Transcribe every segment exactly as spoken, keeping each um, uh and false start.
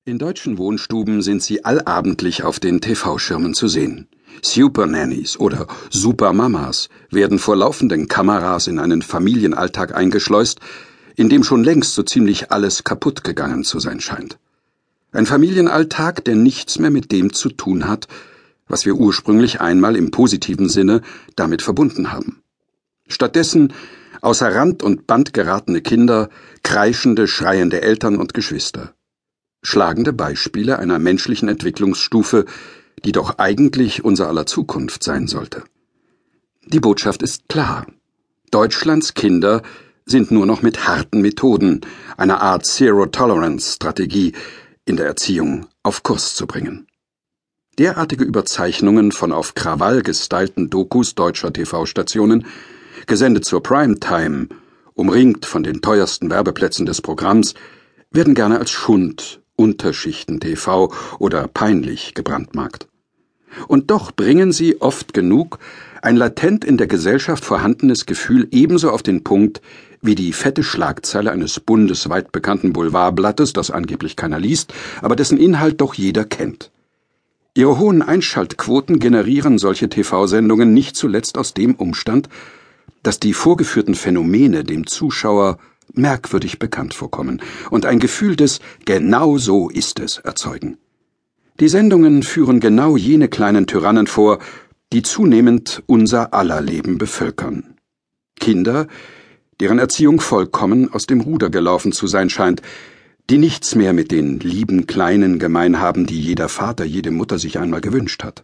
In deutschen Wohnstuben sind sie allabendlich auf den T V-Schirmen zu sehen. Supernannies oder Supermamas werden vor laufenden Kameras in einen Familienalltag eingeschleust, in dem schon längst so ziemlich alles kaputt gegangen zu sein scheint. Ein Familienalltag, der nichts mehr mit dem zu tun hat, was wir ursprünglich einmal im positiven Sinne damit verbunden haben. Stattdessen außer Rand und Band geratene Kinder, kreischende, schreiende Eltern und Geschwister. Schlagende Beispiele einer menschlichen Entwicklungsstufe, die doch eigentlich unser aller Zukunft sein sollte. Die Botschaft ist klar. Deutschlands Kinder sind nur noch mit harten Methoden, einer Art Zero-Tolerance-Strategie, in der Erziehung auf Kurs zu bringen. Derartige Überzeichnungen von auf Krawall gestylten Dokus deutscher T V-Stationen, gesendet zur Primetime, umringt von den teuersten Werbeplätzen des Programms, werden gerne als Schund, Unterschichten-T V oder peinlich gebrandmarkt. Und doch bringen sie oft genug ein latent in der Gesellschaft vorhandenes Gefühl ebenso auf den Punkt wie die fette Schlagzeile eines bundesweit bekannten Boulevardblattes, das angeblich keiner liest, aber dessen Inhalt doch jeder kennt. Ihre hohen Einschaltquoten generieren solche T V-Sendungen nicht zuletzt aus dem Umstand, dass die vorgeführten Phänomene dem Zuschauer merkwürdig bekannt vorkommen und ein Gefühl des »Genau so ist es« erzeugen. Die Sendungen führen genau jene kleinen Tyrannen vor, die zunehmend unser aller Leben bevölkern. Kinder, deren Erziehung vollkommen aus dem Ruder gelaufen zu sein scheint, die nichts mehr mit den lieben Kleinen gemein haben, die jeder Vater, jede Mutter sich einmal gewünscht hat.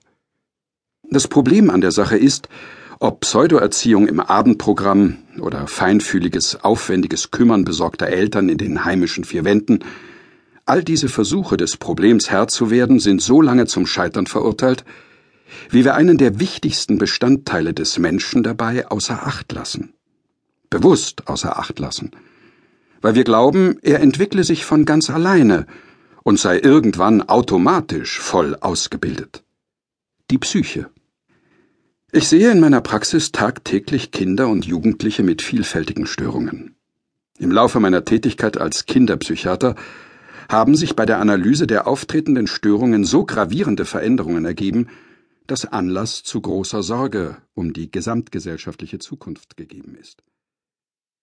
Das Problem an der Sache ist, ob Pseudoerziehung im Abendprogramm oder feinfühliges, aufwendiges Kümmern besorgter Eltern in den heimischen vier Wänden, all diese Versuche des Problems Herr zu werden, sind so lange zum Scheitern verurteilt, wie wir einen der wichtigsten Bestandteile des Menschen dabei außer Acht lassen. Bewusst außer Acht lassen. Weil wir glauben, er entwickle sich von ganz alleine und sei irgendwann automatisch voll ausgebildet. Die Psyche. Ich sehe in meiner Praxis tagtäglich Kinder und Jugendliche mit vielfältigen Störungen. Im Laufe meiner Tätigkeit als Kinderpsychiater haben sich bei der Analyse der auftretenden Störungen so gravierende Veränderungen ergeben, dass Anlass zu großer Sorge um die gesamtgesellschaftliche Zukunft gegeben ist.